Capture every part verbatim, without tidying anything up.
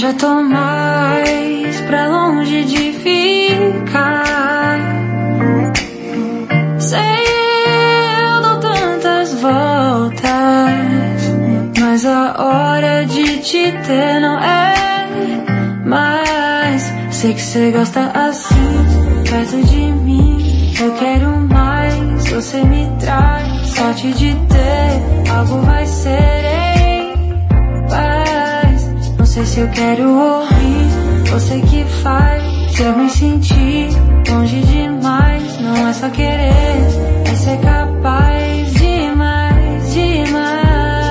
já tô mais pra longe de ficar. Sei, eu dou tantas voltas, mas a hora de te ter não é mais. Sei que cê gosta assim, perto de mim. Eu quero mais, você me traz. Sorte de ter, algo vai ser em paz. Não sei se eu quero ouvir, você que faz eu me sentir longe demais. Não é só querer, é ser capaz demais, demais.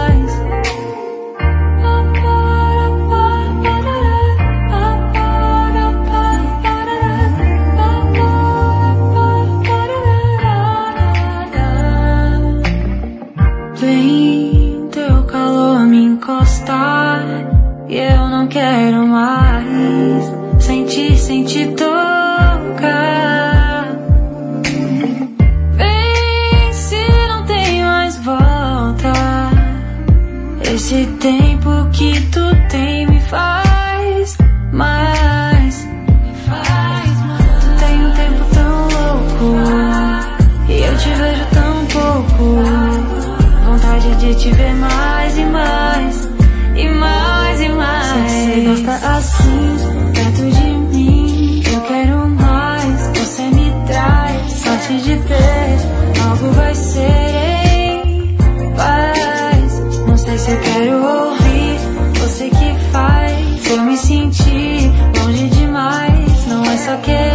Vem teu calor me encostar e eu não quero mais sentir, sentir tocar. Vem se não tem mais volta. Esse tempo que tu tem me faz mais, me faz mais. Tu tem um tempo tão louco e eu te vejo tão pouco. Vontade de te ver mais e mais, e mais e mais. Se você gosta assim, perto de mim, eu quero mais, você me traz. Sorte de ter, algo vai ser em paz. Não sei se eu quero ouvir, você que faz eu me sentir longe demais. Não é só querer,